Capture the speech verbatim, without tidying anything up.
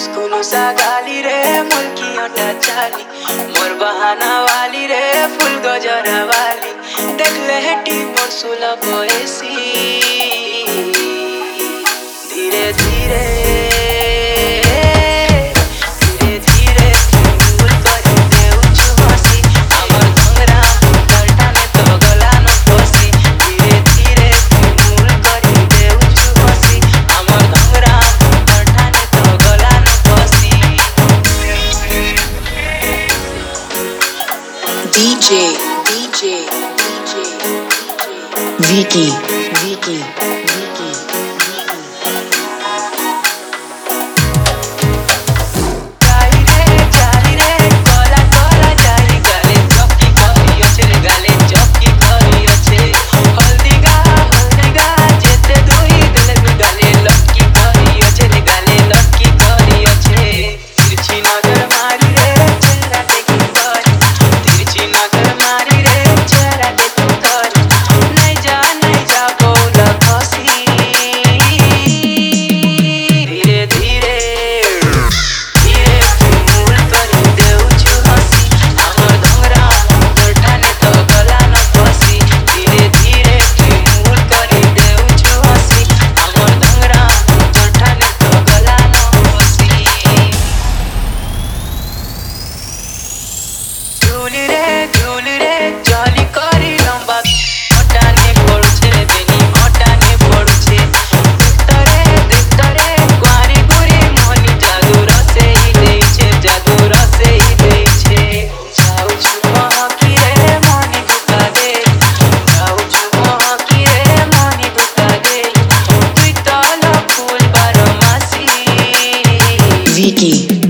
स्कूलों सा गाली रे मुल्की अटा चाली मोर बहाना वाली रे फुल गजरा वाली देख ले हेटी मोर सुला बयसी धीरे धीरे धीरे धीरे फूल करी देउछु हसी हमर घंगरा गलटाने तो गला न फसी धीरे धीरे फूल करी देउछु हसी हमर घंगरा गलटाने तो गला न फसी DJ DJ DJ Vicky Vicky Vicky Vicky